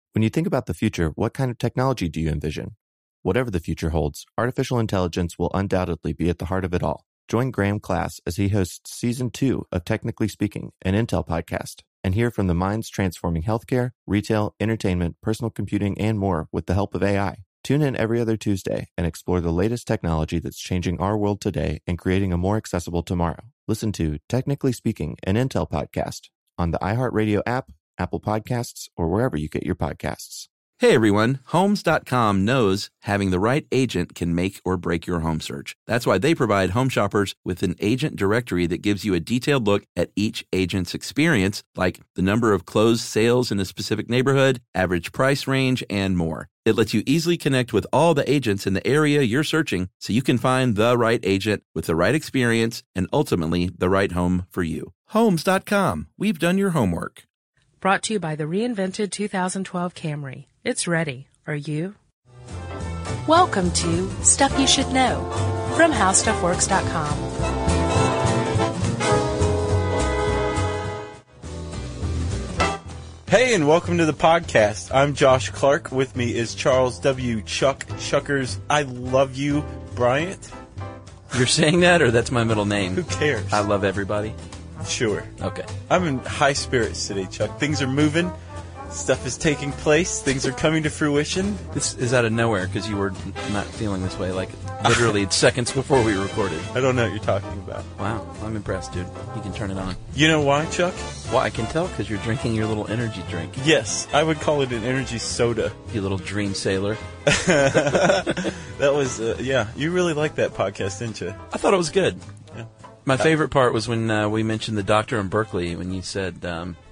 When you think about the future, what kind of technology do you envision? Whatever the future holds, artificial intelligence will undoubtedly be at the heart of it all. Join Graham Class as he hosts Season 2 of Technically Speaking, an Intel podcast, and hear from the minds transforming healthcare, retail, entertainment, personal computing, and more with the help of AI. Tune in every other Tuesday and explore the latest technology that's changing our world today and creating a more accessible tomorrow. Listen to Technically Speaking, an Intel podcast on the iHeartRadio app, Apple Podcasts, or wherever you get your podcasts. Hey everyone, Homes.com knows having the right agent can make or break your home search. That's why they provide home shoppers with an agent directory that gives you a detailed look at each agent's experience, like the number of closed sales in a specific neighborhood, average price range, and more. It lets you easily connect with all the agents in the area you're searching so you can find the right agent with the right experience and ultimately the right home for you. Homes.com. We've done your homework. Brought to you by the reinvented 2012 Camry. It's ready. Are you? Welcome to Stuff You Should Know from HowStuffWorks.com. Hey, and welcome to the podcast. I'm Josh Clark. With me is Charles W. Chuck Shuckers. I love you, Bryant. You're saying that, or that's my middle name? Who cares? I love everybody. Sure. Okay. I'm in high spirits today, Chuck. Things are moving. Stuff is taking place. Things are coming to fruition. This is out of nowhere because you were not feeling this way like literally seconds before we recorded. I don't know what you're talking about. Wow. I'm impressed, dude. You can turn it on. You know why, Chuck? Well, I can tell because you're drinking your little energy drink. Yes, I would call it an energy soda. You little dream sailor. That was, yeah, you really liked that podcast, didn't you? I thought it was good. Yeah. My favorite part was when we mentioned the doctor in Berkeley when you said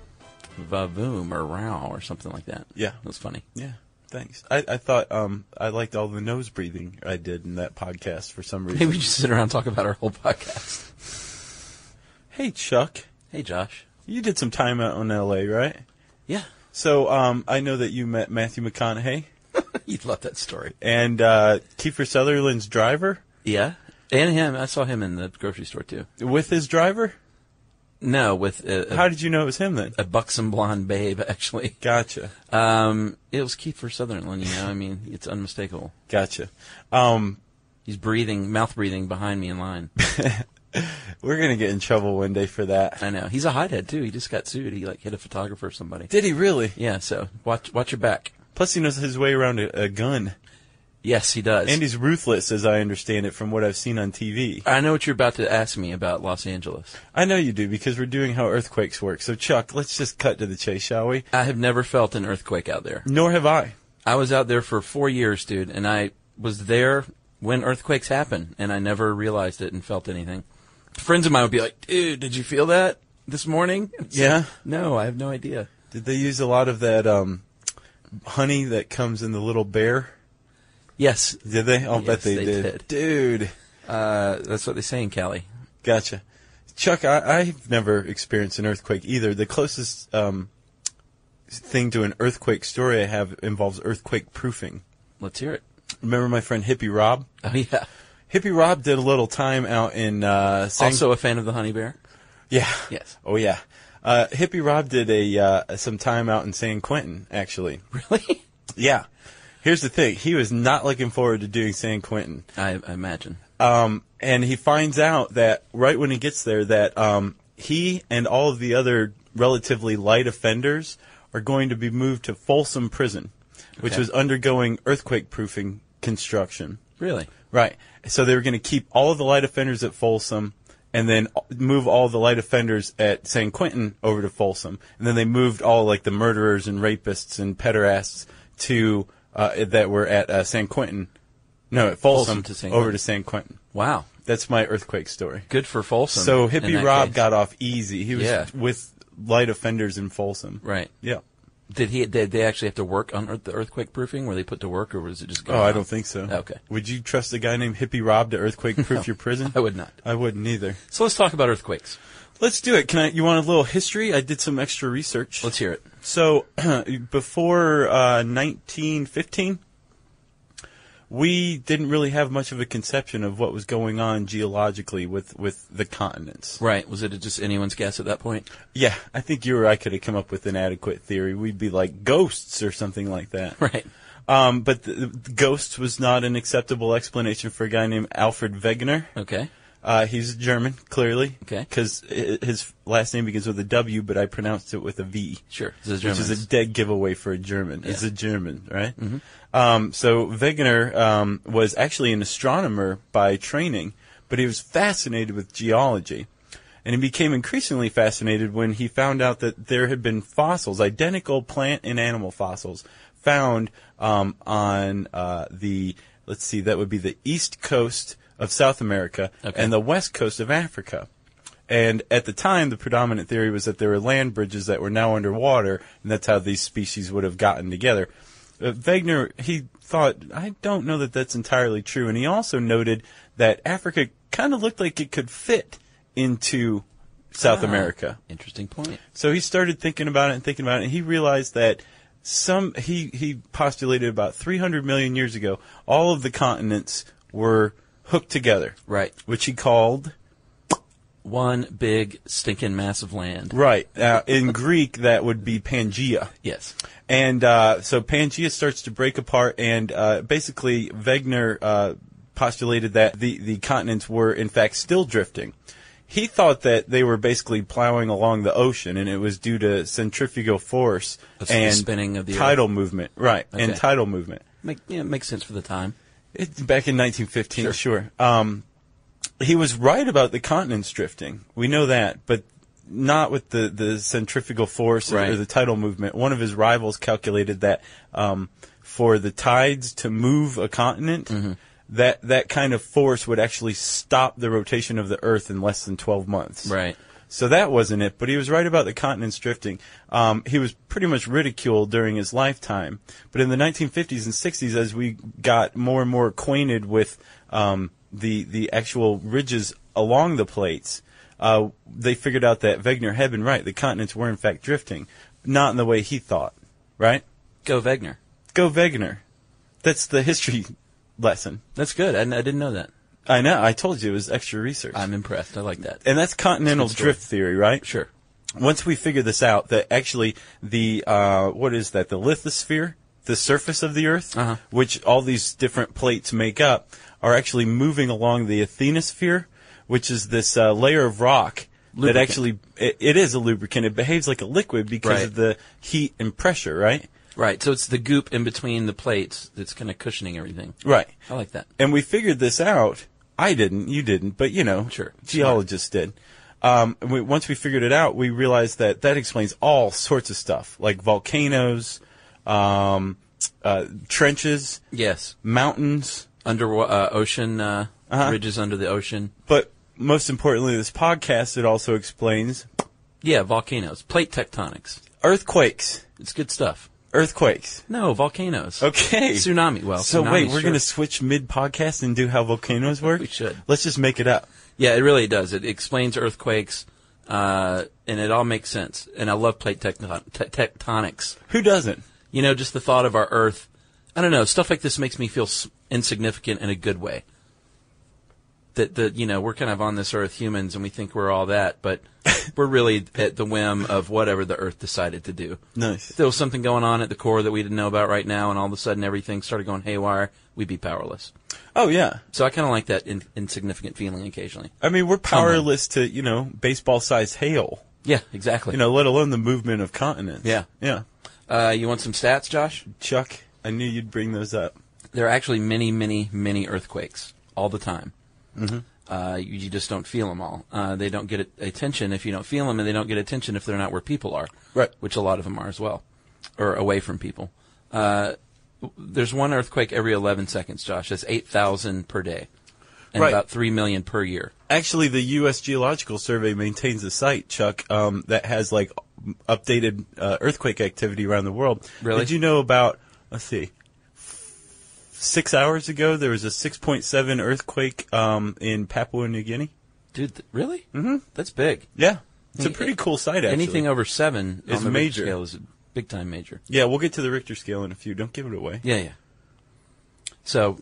vavoom or row or something like that. Yeah. It was funny. Yeah, thanks. I thought I liked all the nose breathing I did in that podcast for some reason. Maybe we just sit around and talk about our whole podcast. Hey, Chuck. Hey, Josh. You did some time out in L.A., right? Yeah. So I know that you met Matthew McConaughey. You'd love that story. And Kiefer Sutherland's driver. Yeah. And him. I saw him in the grocery store, too. With his driver? No, with How did you know it was him, then? A buxom blonde babe, actually. Gotcha. It was Kiefer Sutherland, you know. I mean, it's unmistakable. Gotcha. He's mouth breathing behind me in line. We're going to get in trouble one day for that. I know. He's a hothead, too. He just got sued. He, hit a photographer or somebody. Did he really? Yeah, so watch your back. Plus, he knows his way around a gun. Yes, he does. And he's ruthless, as I understand it, from what I've seen on TV. I know what you're about to ask me about Los Angeles. I know you do, because we're doing how earthquakes work. So, Chuck, let's just cut to the chase, shall we? I have never felt an earthquake out there. Nor have I. I was out there for 4 years, dude, and I was there when earthquakes happen, and I never realized it and felt anything. Friends of mine would be like, dude, did you feel that this morning? Yeah? No, I have no idea. Did they use a lot of that honey that comes in the little bear? Yes. Did they? I'll Yes, bet they did. Dude. That's what they say in Cali. Gotcha. Chuck, I've never experienced an earthquake either. The closest thing to an earthquake story I have involves earthquake proofing. Let's hear it. Remember my friend Hippie Rob? Oh, yeah. Hippie Rob did a little time out in Also a fan of the Honey Bear? Yeah. Yes. Oh, yeah. Hippie Rob did some time out in San Quentin, actually. Really? Yeah. Here's the thing. He was not looking forward to doing San Quentin. I imagine. And he finds out that right when he gets there that he and all of the other relatively light offenders are going to be moved to Folsom Prison, which was undergoing earthquake-proofing construction. Really? Right. So they were going to keep all of the light offenders at Folsom and then move all the light offenders at San Quentin over to Folsom. And then they moved all the murderers and rapists and pederasts to that were at San Quentin. No, at Folsom over to San Quentin. Wow. That's my earthquake story. Good for Folsom. So Hippie Rob got off easy. He was with light offenders in Folsom. Right. Yeah. Did they actually have to work on the earthquake proofing? Were they put to work, or was it just going Oh, on? I don't think so. Okay. Would you trust a guy named Hippie Rob to earthquake proof your prison? I would not. I wouldn't either. So let's talk about earthquakes. Let's do it. You want a little history? I did some extra research. Let's hear it. So, before 1915, we didn't really have much of a conception of what was going on geologically with the continents. Right. Was it just anyone's guess at that point? Yeah, I think you or I could have come up with an adequate theory. We'd be like ghosts or something like that. Right. But the ghosts was not an acceptable explanation for a guy named Alfred Wegener. Okay. He's German, clearly. Okay. Because his last name begins with a W, but I pronounced it with a V. Sure. Which is a dead giveaway for a German. Yeah. It's a German, right? Mm-hmm. So Wegener was actually an astronomer by training, but he was fascinated with geology. And he became increasingly fascinated when he found out that there had been fossils, identical plant and animal fossils, found on that would be the east coast of South America and the west coast of Africa. And at the time, the predominant theory was that there were land bridges that were now underwater, and that's how these species would have gotten together. Wegener, he thought, I don't know that that's entirely true. And he also noted that Africa kind of looked like it could fit into South America. Interesting point. So he started thinking about it, and he realized that he postulated about 300 million years ago, all of the continents were hooked together. Right. Which he called... one big stinking mass of land. Right. In Greek, that would be Pangaea. Yes. And so Pangaea starts to break apart, and basically Wegener postulated that the continents were, in fact, still drifting. He thought that they were basically plowing along the ocean, and it was due to centrifugal force and spinning of the tidal earth. Movement. Right, Okay. and tidal movement. Makes sense for the time. Back in 1915, sure. He was right about the continents drifting. We know that, but not with the centrifugal force or the tidal movement. One of his rivals calculated that for the tides to move a continent, that kind of force would actually stop the rotation of the Earth in less than 12 months. Right. So that wasn't it, but he was right about the continents drifting. He was pretty much ridiculed during his lifetime. But in the 1950s and 60s, as we got more and more acquainted with the actual ridges along the plates, they figured out that Wegener had been right. The continents were, in fact, drifting, not in the way he thought. Right? Go Wegener. Go Wegener. That's the history lesson. That's good. I didn't know that. I know. I told you it was extra research. I'm impressed. I like that. And that's continental drift theory, right? Sure. Once we figure this out, that actually the what is that? The lithosphere, the surface of the Earth, which all these different plates make up, are actually moving along the asthenosphere, which is this layer of rock that actually it is a lubricant. It behaves like a liquid because of the heat and pressure, right? Right. So it's the goop in between the plates that's kind of cushioning everything. Right. I like that. And we figured this out. I didn't. You didn't. But, geologists did. Once we figured it out, we realized that explains all sorts of stuff, like volcanoes, trenches, mountains, ocean ridges under the ocean. But most importantly, this podcast, it also explains... Yeah, volcanoes. Plate tectonics. Earthquakes. It's good stuff. Earthquakes. No, volcanoes. Okay. Tsunami. Well, so tsunamis, wait, we're going to switch mid-podcast and do how volcanoes work? We should. Let's just make it up. Yeah, it really does. It explains earthquakes, and it all makes sense. And I love plate tectonics. Who doesn't? Just the thought of our Earth. I don't know. Stuff like this makes me feel insignificant in a good way. That we're kind of on this Earth, humans, and we think we're all that, but we're really at the whim of whatever the Earth decided to do. Nice. If there was something going on at the core that we didn't know about right now, and all of a sudden everything started going haywire, we'd be powerless. Oh, yeah. So I kind of like that insignificant feeling occasionally. I mean, we're powerless to, baseball-sized hail. Yeah, exactly. Let alone the movement of continents. Yeah. Yeah. You want some stats, Josh? Chuck, I knew you'd bring those up. There are actually many, many, many earthquakes all the time. Mm-hmm. You just don't feel them all. They don't get attention if you don't feel them, and they don't get attention if they're not where people are. Right. Which a lot of them are as well, or away from people. There's one earthquake every 11 seconds, Josh. That's 8,000 per day, and about 3 million per year. Actually, the U.S. Geological Survey maintains a site, Chuck, that has updated earthquake activity around the world. Really? Did you know about? Let's see. 6 hours ago, there was a 6.7 earthquake in Papua New Guinea. Dude, really? Mm-hmm. That's big. Yeah. It's a pretty cool site, actually. Anything over 7 is on the major. Richter scale is a big-time major. Yeah, we'll get to the Richter scale in a few. Don't give it away. Yeah. So,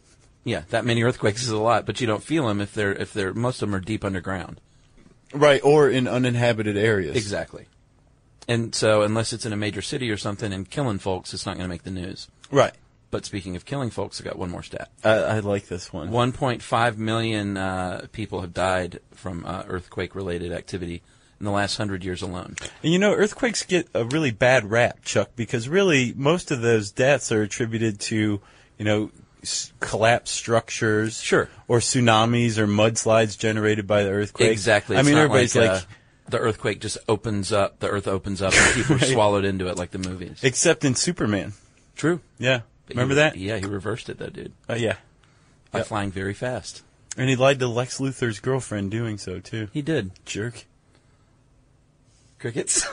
Yeah, that many earthquakes is a lot, but you don't feel them if they're most of them are deep underground. Right, or in uninhabited areas. Exactly. And so unless it's in a major city or something and killing folks, it's not going to make the news. Right. But speaking of killing folks, I got one more stat. I like this one. 1.5 million people have died from earthquake-related activity in the last 100 years alone. And you know, earthquakes get a really bad rap, Chuck, because really most of those deaths are attributed to, collapsed structures. Sure. Or tsunamis or mudslides generated by the earthquake. Exactly. I It's mean, not everybody's like the earthquake just opens up, the earth opens up, and people are swallowed into it like the movies. Except in Superman. True. Yeah. But Remember that? Yeah, he reversed it, though, dude. Yeah. By flying very fast. And he lied to Lex Luthor's girlfriend doing so, too. He did. Jerk. Crickets.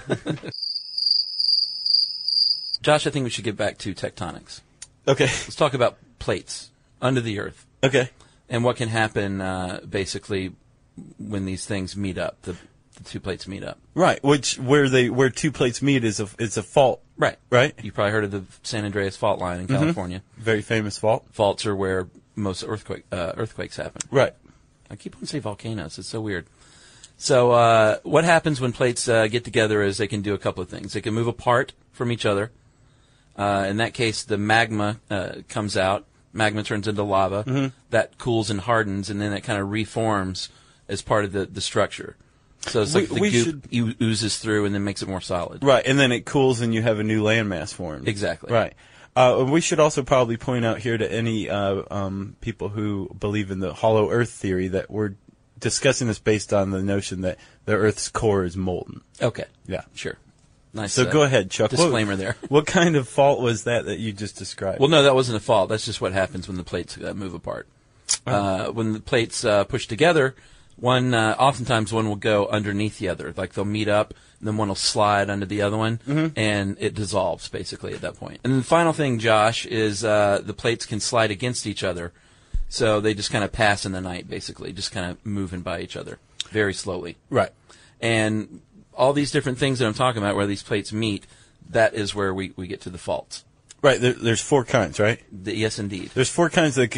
Josh, I think we should get back to tectonics. Okay. Let's talk about plates under the earth. Okay. And what can happen, basically, when these things meet up, the two plates meet up. Right, where two plates meet is a fault. Right. Right? You probably heard of the San Andreas Fault Line in California. Very famous fault. Faults are where most earthquakes happen. Right. I keep on saying volcanoes. It's so weird. So what happens when plates get together is they can do a couple of things. They can move apart from each other. In that case, the magma comes out. Magma turns into lava. Mm-hmm. That cools and hardens, and then it kind of reforms as part of the structure. So it's like the goop oozes through and then makes it more solid. Right, and then it cools and you have a new landmass formed. Exactly. Right. We should also probably point out here to any people who believe in the hollow earth theory that we're discussing this based on the notion that the Earth's core is molten. Okay. Yeah. Sure. Nice. So go ahead, Chuck. Disclaimer there. What kind of fault was that you just described? Well, no, that wasn't a fault. That's just what happens when the plates move apart. When the plates push together, oftentimes one will go underneath the other. Like they'll meet up, and then one will slide under the other one, and it dissolves basically at that point. And the final thing, Josh, is the plates can slide against each other. So they just kind of pass in the night, basically, just kind of moving by each other very slowly. Right. And all these different things that I'm talking about where these plates meet, that is where we get to the faults. Right. There's four kinds, right? Yes, indeed. There's four kinds that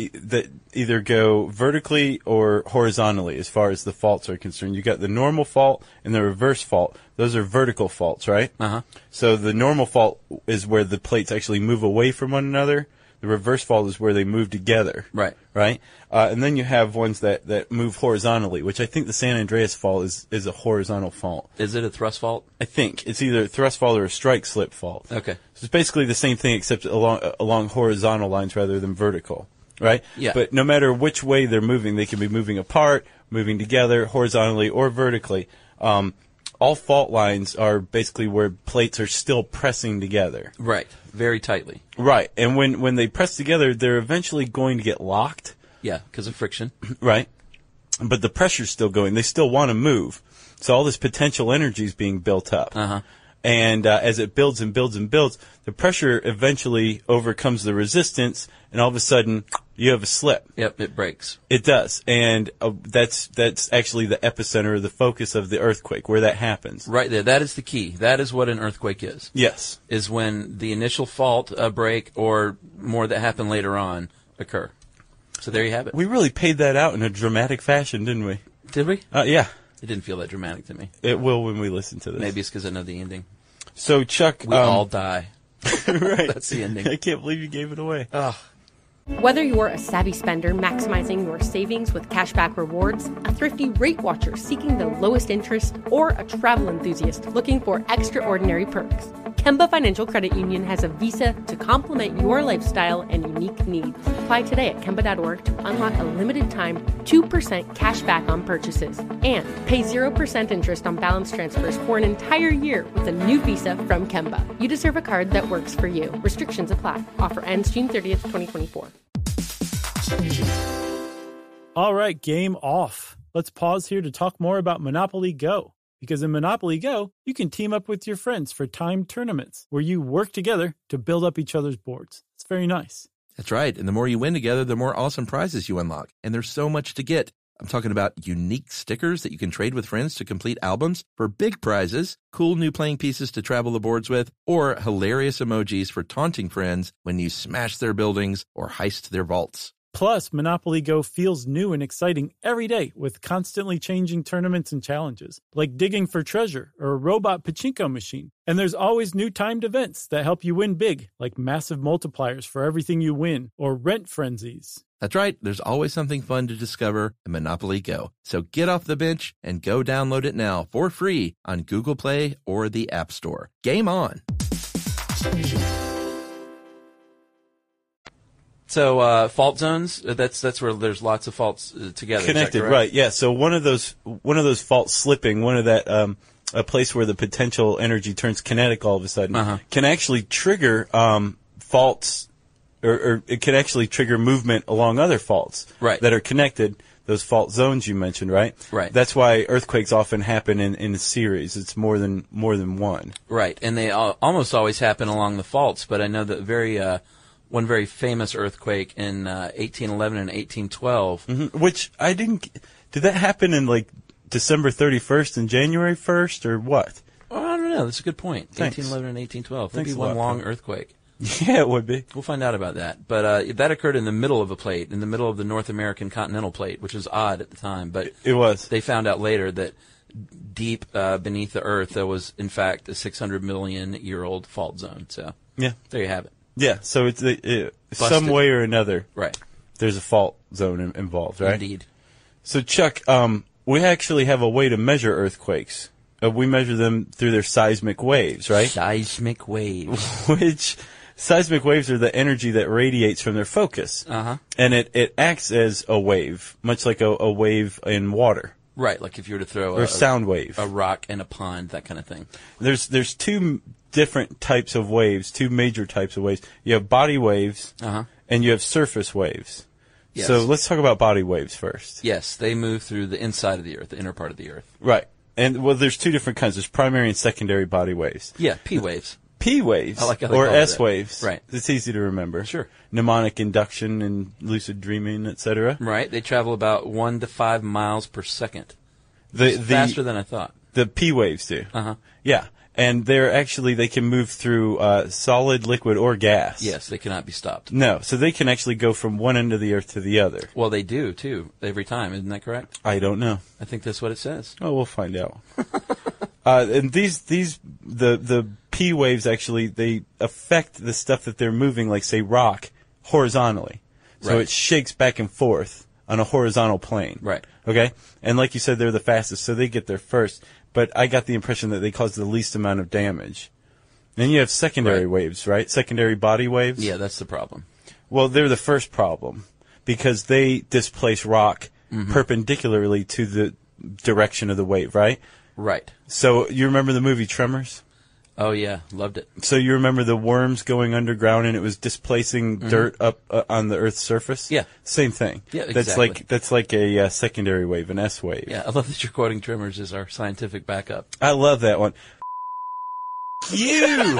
either go vertically or horizontally as far as the faults are concerned. You got the normal fault and the reverse fault. Those are vertical faults, right? Uh-huh. So the normal fault is where the plates actually move away from one another. The reverse fault is where they move together. Right. Right? And then you have ones that move horizontally, which I think the San Andreas fault is a horizontal fault. Is it a thrust fault? I think. It's either a thrust fault or a strike-slip fault. Okay. So it's basically the same thing except along horizontal lines rather than vertical. Right? Yeah. But no matter which way they're moving, they can be moving apart, moving together, horizontally or vertically. All fault lines are basically where plates are still pressing together. Right. Very tightly. Right. And when they press together, they're eventually going to get locked. Yeah, because of friction. Right. But the pressure's still going. They still want to move. So all this potential energy is being built up. Uh-huh. And as it builds and builds and builds, the pressure eventually overcomes the resistance, and all of a sudden, you have a slip. Yep, it breaks. It does. And that's actually the epicenter or the focus of the earthquake, where that happens. Right there. That is the key. That is what an earthquake is. Yes. Is when the initial fault break or more that happen later on occur. So there you have it. We really paid that out in a dramatic fashion, didn't we? Did we? Yeah. It didn't feel that dramatic to me. It will when we listen to this. Maybe it's because I know the ending. So, Chuck... We all die. Right. That's the ending. I can't believe you gave it away. Whether you're a savvy spender maximizing your savings with cashback rewards, a thrifty rate watcher seeking the lowest interest, or a travel enthusiast looking for extraordinary perks, Kemba Financial Credit Union has a visa to complement your lifestyle and unique needs. Apply today at Kemba.org to unlock a limited time 2% cash back on purchases and pay 0% interest on balance transfers for an entire year with a new visa from Kemba. You deserve a card that works for you. Restrictions apply. Offer ends June 30th, 2024. All right, game off. Let's pause here to talk more about Monopoly Go. Because in Monopoly Go, you can team up with your friends for timed tournaments where you work together to build up each other's boards. It's very nice. That's right. And the more you win together, the more awesome prizes you unlock. And there's so much to get. I'm talking about unique stickers that you can trade with friends to complete albums for big prizes, cool new playing pieces to travel the boards with, or hilarious emojis for taunting friends when you smash their buildings or heist their vaults. Plus, Monopoly Go feels new and exciting every day with constantly changing tournaments and challenges, like digging for treasure or a robot pachinko machine. And there's always new timed events that help you win big, like massive multipliers for everything you win or rent frenzies. That's right. There's always something fun to discover in Monopoly Go. So get off the bench and go download it now for free on Google Play or the App Store. Game on. So fault zones, that's where there's lots of faults together. Connected, right? Yeah. So one of those faults slipping, one of that a place where the potential energy turns kinetic all of a sudden can actually trigger faults, or it can actually trigger movement along other faults that are connected. Those fault zones you mentioned, right? Right. That's why earthquakes often happen in a series. It's more than one. Right, and they almost always happen along the faults. But I know that one very famous earthquake in 1811 and 1812. Which I didn't. Did that happen in like December 31st and January 1st, or what? Oh, I don't know. That's a good point. Thanks. 1811 and 1812. Thanks Maybe a lot, one long Pat. earthquake. Yeah, it would be. We'll find out about that. But that occurred in the middle of a plate, in the middle of the North American continental plate, which was odd at the time. But it was. They found out later that deep beneath the Earth there was, in fact, a 600 million year old fault zone. So yeah, there you have it. Yeah, so it's some way or another. Right. There's a fault zone involved, right? Indeed. So Chuck, we actually have a way to measure earthquakes. We measure them through their seismic waves, right? Seismic waves. Which seismic waves are the energy that radiates from their focus. And it acts as a wave, much like a wave in water. Right, like if you were to throw or a sound wave, a rock in a pond, that kind of thing. There's two different types of waves, two major types of waves. You have body waves, and you have surface waves. Yes. So let's talk about body waves first. Yes, they move through the inside of the Earth, the inner part of the Earth. Right. And, well, there's two different kinds. There's primary and secondary body waves. Yeah, P waves. P waves, I like how they or call it S that. waves. Right. It's easy to remember. Sure. Mnemonic induction and lucid dreaming, etc. Right. They travel about 1 to 5 miles per second. The faster than I thought. The P waves do. Yeah. And they can move through solid, liquid, or gas. Yes, they cannot be stopped. No, so they can actually go from one end of the Earth to the other. Well, they do, too, every time. Isn't that correct? I don't know. I think that's what it says. Oh, we'll find out. And the P waves actually, they affect the stuff that they're moving, like, say, rock, horizontally. So Right. it shakes back and forth on a horizontal plane. Right. Okay? And like you said, they're the fastest, so they get there first. But I got the impression that they cause the least amount of damage. Then you have secondary waves, right? Secondary body waves? Yeah, that's the problem. Well, they're the first problem because they displace rock perpendicularly to the direction of the wave, right? Right. So you remember the movie Tremors? Oh, yeah. Loved it. So you remember the worms going underground and it was displacing dirt up on the Earth's surface? Yeah. Same thing. Yeah, exactly. That's like a secondary wave, an S wave. Yeah, I love that you're quoting Tremors as our scientific backup. I love that one. You!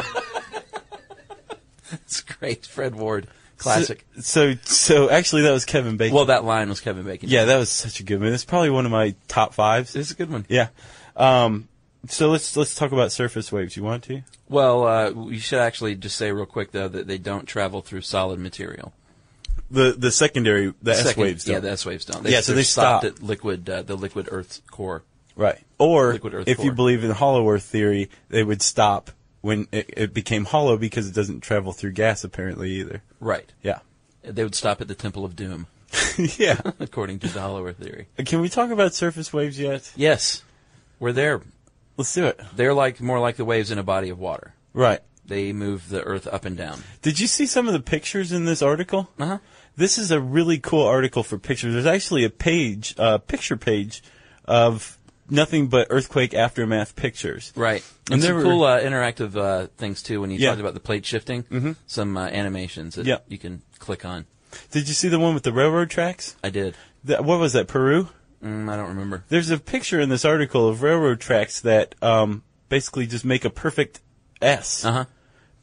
It's great. Fred Ward. Classic. So actually that was Kevin Bacon. Well, that line was Kevin Bacon. Yeah, that was such a good one. It's probably one of my top fives. It's a good one. Yeah. So let's talk about surface waves. You want to? Well, we should actually just say real quick, though, that they don't travel through solid material. The secondary, S waves don't. Yeah, the S waves don't. So they stop at the liquid Earth's core. Right. Or Liquid Earth if core. you believe in hollow Earth theory, they would stop when it became hollow because it doesn't travel through gas apparently either. Right. Yeah. They would stop at the Temple of Doom, Yeah. according to the hollow Earth theory. Can we talk about surface waves yet? Yes, we're there. Let's do it. They're more like the waves in a body of water. Right. They move the Earth up and down. Did you see some of the pictures in this article? Uh-huh. This is a really cool article for pictures. There's actually a picture page of nothing but earthquake aftermath pictures. Right. And And there some were- cool interactive things, too, when you Yeah. talked about the plate shifting. Some animations that Yeah. you can click on. Did you see the one with the railroad tracks? I did. What was that, Peru? I don't remember. There's a picture in this article of railroad tracks that basically just make a perfect S. Uh-huh.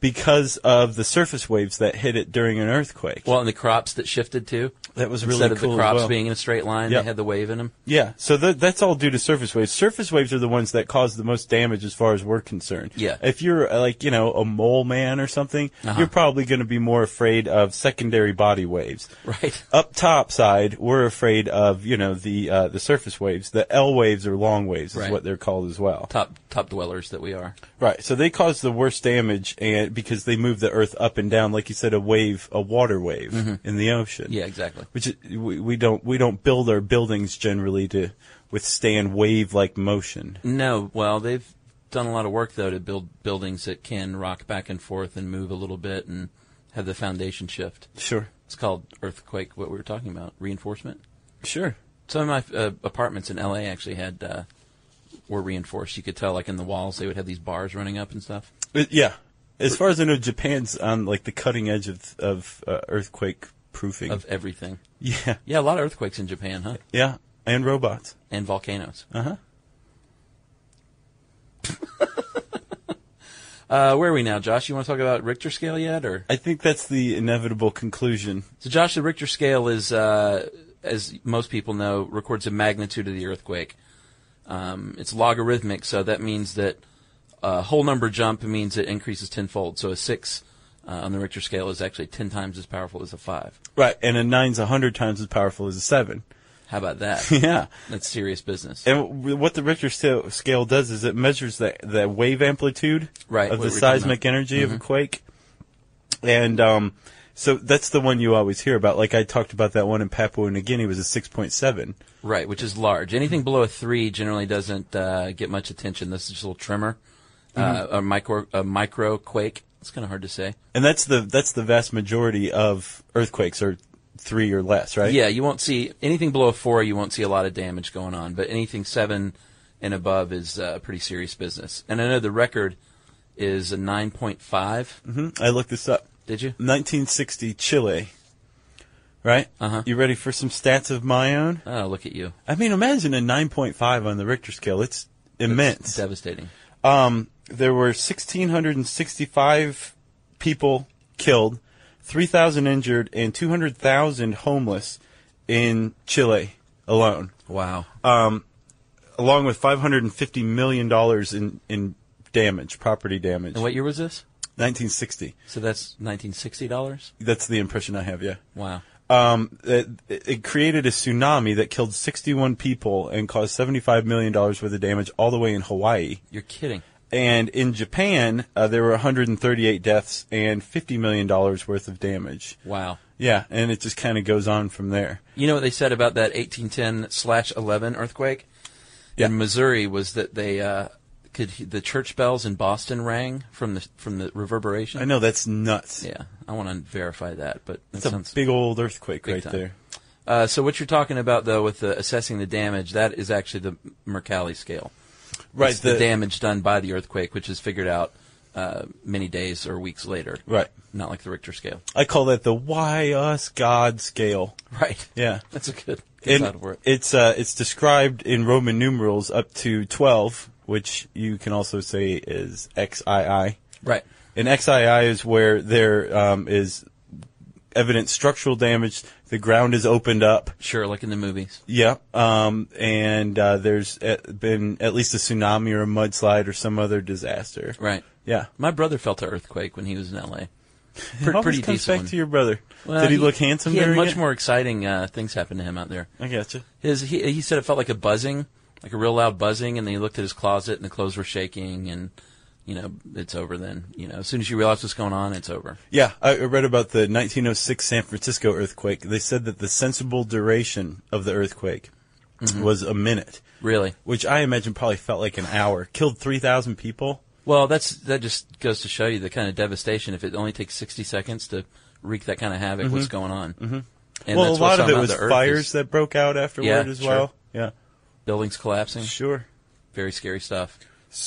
because of the surface waves that hit it during an earthquake. Well, and the crops that shifted too. That was really Instead of cool the as crops well. being in a straight line, Yep. they had the wave in them. Yeah, so that's all due to surface waves. Surface waves are the ones that cause the most damage as far as we're concerned. Yeah. If you're a mole man or something, Uh-huh. you're probably going to be more afraid of secondary body waves. Right. Up top side, we're afraid of the surface waves. The L waves or long waves is Right. what they're called as well. Top dwellers that we are. Right. So they cause the worst damage, and because they move the earth up and down, like you said, a water wave in the ocean. Yeah, exactly. Which we don't build our buildings generally to withstand wave-like motion. No, well, they've done a lot of work though to build buildings that can rock back and forth and move a little bit and have the foundation shift. Sure. It's called earthquake. What we were talking about, reinforcement. Sure. Some of my apartments in LA actually had were reinforced. You could tell, like in the walls, they would have these bars running up and stuff. Yeah. As far as I know, Japan's on like the cutting edge of earthquake proofing. Of everything. Yeah. Yeah, a lot of earthquakes in Japan, huh? Yeah. And robots. And volcanoes. Uh-huh. Where are we now, Josh? You want to talk about Richter scale yet, or? I think that's the inevitable conclusion. So, Josh, the Richter scale is, as most people know, records the magnitude of the earthquake. It's logarithmic, so that means that a whole number jump means it increases tenfold. So a 6 on the Richter scale is actually 10 times as powerful as a 5. Right. And a 9's 100 times as powerful as a 7. How about that? Yeah. That's serious business. And what the Richter scale does is it measures the wave amplitude Right, of what the we're talking seismic about. energy of a quake. And so that's the one you always hear about. Like I talked about that one in Papua New Guinea was a 6.7. Right, which is large. Anything below a 3 generally doesn't get much attention. This is just a little tremor, a micro quake. It's kind of hard to say. And that's the vast majority of earthquakes are 3 or less, right? Yeah, you won't see anything below a 4. You won't see a lot of damage going on, but anything 7 and above is pretty serious business. And I know the record is a 9.5. I looked this up. Did you? 1960 Chile. Right? Uh-huh. You ready for some stats of my own? Oh, look at you. I mean, imagine a 9.5 on the Richter scale. It's immense. It's devastating. There were 1,665 people killed, 3,000 injured, and 200,000 homeless in Chile alone. Wow. Along with $550 million in damage, property damage. And what year was this? 1960. So that's $1960? That's the impression I have, yeah. Wow. It created a tsunami that killed 61 people and caused $75 million worth of damage all the way in Hawaii. You're kidding. And in Japan, there were 138 deaths and $50 million worth of damage. Wow. Yeah, and it just kind of goes on from there. You know what they said about that 1810/11 earthquake? Yeah. In Missouri was that they the church bells in Boston rang from the reverberation. I know, that's nuts. Yeah, I want to verify that, but that It's a sounds big old earthquake big right time. there. So what you're talking about, though, with assessing the damage, that is actually the Mercalli scale. Right. It's the damage done by the earthquake, which is figured out many days or weeks later. Right. Not like the Richter scale. I call that the why us God scale. Right. Yeah. That's a good And title for it. it's described in Roman numerals up to 12, which you can also say is XII. Right. And XII is where there is evident structural damage. The ground is opened up. Sure, like in the movies. Yeah. And there's been at least a tsunami or a mudslide or some other disaster. Right. Yeah. My brother felt an earthquake when he was in L.A. It always Pretty comes decent back one. to your brother. Well, Did he look handsome He had during much it? more exciting things happen to him out there. I gotcha. He said it felt like a buzzing, like a real loud buzzing, and then he looked at his closet and the clothes were shaking, and it's over then. As soon as you realize what's going on, it's over. Yeah, I read about the 1906 San Francisco earthquake. They said that the sensible duration of the earthquake was a minute, Really? which I imagine probably felt like an hour. Killed 3,000 people. Well, that just goes to show you the kind of devastation. If it only takes 60 seconds to wreak that kind of havoc, what's going on? Mm-hmm. And Well, a that's what's lot of talking it about was the Earth fires is that broke out afterward Yeah, as sure. well. Yeah, buildings collapsing. sure. Very scary stuff.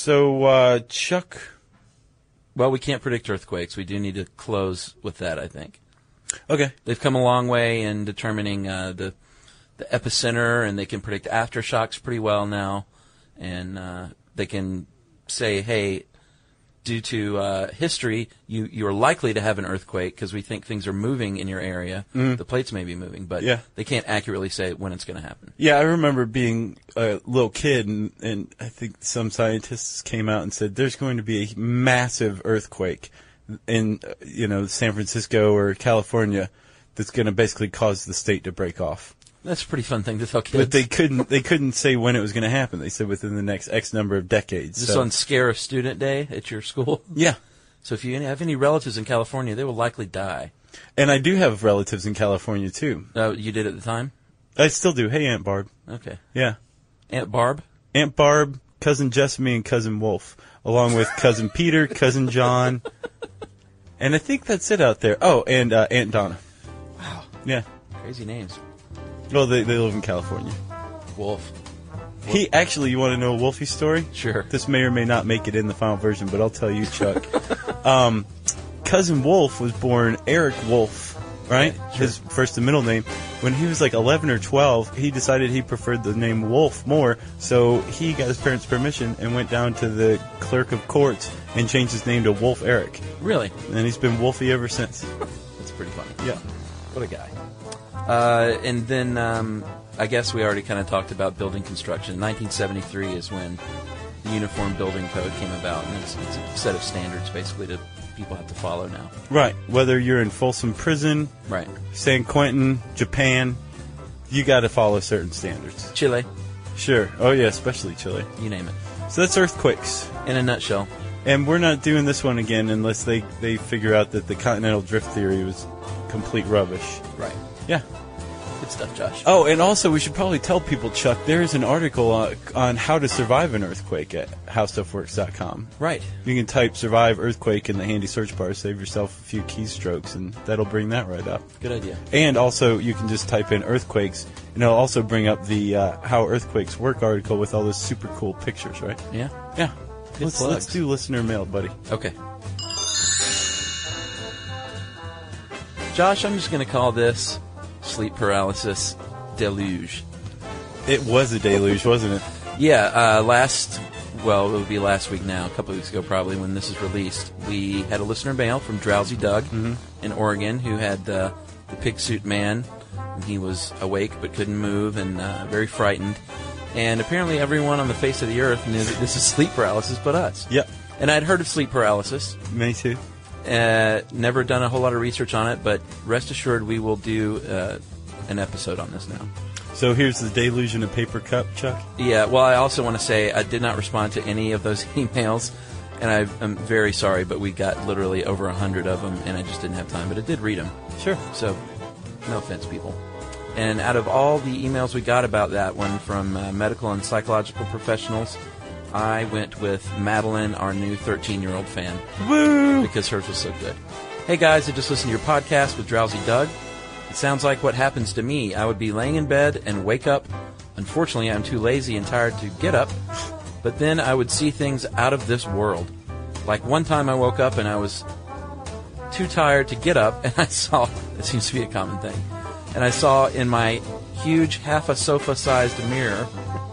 So, Chuck, Well, we can't predict earthquakes. We do need to close with that, I think. okay. They've come a long way in determining the epicenter, and they can predict aftershocks pretty well now. And they can say, hey, due to history, you're likely to have an earthquake because we think things are moving in your area. The plates may be moving, but they can't accurately say when it's going to happen. Yeah, I remember being a little kid, and I think some scientists came out and said there's going to be a massive earthquake in San Francisco or California that's going to basically cause the state to break off. That's a pretty fun thing to tell kids. But they couldn't say when it was going to happen. They said within the next X number of decades. Just on Scare a Student Day at your school? Yeah. So if you have any relatives in California, they will likely die. And I do have relatives in California, too. You did at the time? I still do. Hey, Aunt Barb. Okay. Yeah. Aunt Barb? Aunt Barb, Cousin Jessamy, and Cousin Wolf, along with Cousin Peter, Cousin John. And I think that's it out there. Oh, and Aunt Donna. Wow. Yeah. Crazy names. Well, they live in California. Wolf. He actually, you want to know a Wolfie story? Sure. This may or may not make it in the final version, but I'll tell you, Chuck. Cousin Wolf was born Eric Wolf, right? Sure. His first and middle name. When he was like 11 or 12, he decided he preferred the name Wolf more, so he got his parents' permission and went down to the clerk of courts and changed his name to Wolf Eric. Really? And he's been Wolfie ever since. That's pretty funny. Yeah. What a guy. And then I guess we already kind of talked about building construction. 1973 is when the Uniform Building Code came about, and it's a set of standards basically that people have to follow now. Right. Whether you're in Folsom Prison, right, San Quentin, Japan, you got to follow certain standards. Chile. Sure. Oh, yeah, especially Chile. You name it. So that's earthquakes. In a nutshell. And we're not doing this one again unless they figure out that the continental drift theory was complete rubbish. Right. Yeah. Good stuff, Josh. Oh, and also we should probably tell people, Chuck, there is an article on how to survive an earthquake at howstuffworks.com. Right. You can type survive earthquake in the handy search bar, save yourself a few keystrokes, and that'll bring that right up. Good idea. And also you can just type in earthquakes, and it'll also bring up the How Earthquakes Work article with all those super cool pictures, right? Yeah. Yeah. Good Let's do listener mail, buddy. Okay. Josh, I'm just going to call this sleep paralysis deluge. It was a deluge, wasn't it? Yeah, it would be last week now, a couple of weeks ago probably when this is released. We had a listener mail from Drowsy Doug in Oregon who had the pig suit man. And he was awake but couldn't move and very frightened. And apparently everyone on the face of the earth knew that this is sleep paralysis but us. Yep. And I'd heard of sleep paralysis. Me too. Never done a whole lot of research on it, but rest assured we will do an episode on this now. So here's the deluge in a paper cup, Chuck? Yeah, well, I also want to say I did not respond to any of those emails, and I'm very sorry, but we got literally over 100 of them, and I just didn't have time, but I did read them. Sure. So, no offense, people. And out of all the emails we got about that one from medical and psychological professionals, I went with Madeline, our new 13-year-old fan. Woo! Because hers was so good. Hey guys, I just listened to your podcast with Drowsy Doug. It sounds like what happens to me. I would be laying in bed and wake up. Unfortunately, I'm too lazy and tired to get up. But then I would see things out of this world. Like one time I woke up and I was too tired to get up, and I saw, it seems to be a common thing, and I saw in my huge half-a-sofa-sized mirror,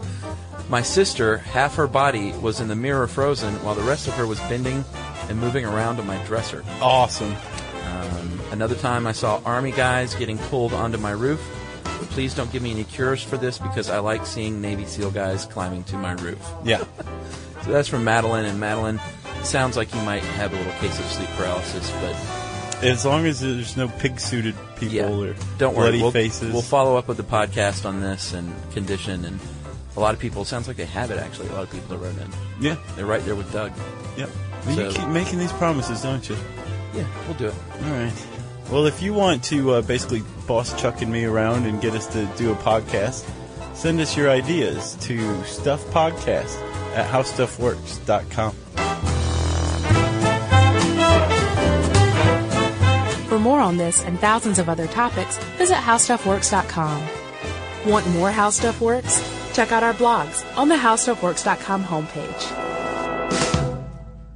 my sister, half her body was in the mirror frozen, while the rest of her was bending and moving around on my dresser. Awesome. Another time I saw army guys getting pulled onto my roof. But please don't give me any cures for this because I like seeing Navy SEAL guys climbing to my roof. Yeah. So that's from Madeline, and Madeline, it sounds like you might have a little case of sleep paralysis, but as long as there's no pig-suited people or don't worry. bloody faces. We'll follow up with the podcast on this and condition, and a lot of people, it sounds like they have it actually, a lot of people that wrote in. Yeah. They're right there with Doug. Yep. You keep making these promises, don't you? Yeah, we'll do it. All right. Well, if you want to basically boss Chuck and me around and get us to do a podcast, send us your ideas to stuffpodcast@howstuffworks.com. For more on this and thousands of other topics, visit howstuffworks.com. Want more How Stuff Works? Check out our blogs on the howstuffworks.com homepage.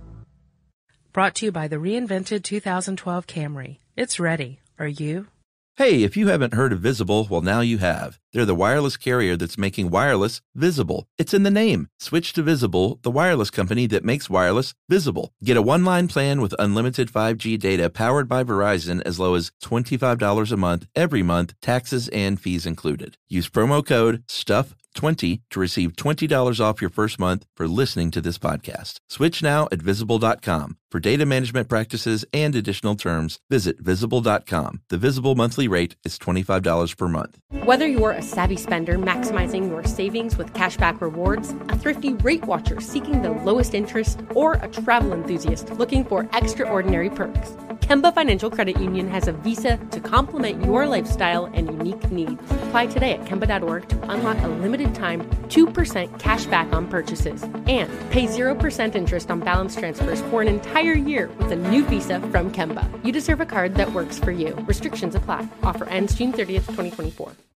Brought to you by the reinvented 2012 Camry. It's ready. Are you? Hey, if you haven't heard of Visible, well, now you have. They're the wireless carrier that's making wireless visible. It's in the name. Switch to Visible, the wireless company that makes wireless visible. Get a one-line plan with unlimited 5G data powered by Verizon as low as $25 a month, every month, taxes and fees included. Use promo code STUFF20 to receive $20 off your first month for listening to this podcast. Switch now at Visible.com. For data management practices and additional terms, visit Visible.com. The Visible monthly rate is $25 per month. Whether you're a savvy spender maximizing your savings with cashback rewards, a thrifty rate watcher seeking the lowest interest, or a travel enthusiast looking for extraordinary perks, Kemba Financial Credit Union has a visa to complement your lifestyle and unique needs. Apply today at Kemba.org to unlock a limited time 2% cash back on purchases and pay 0% interest on balance transfers for an entire year with a new visa from Kemba. You deserve a card that works for you. Restrictions apply. Offer ends June 30th, 2024.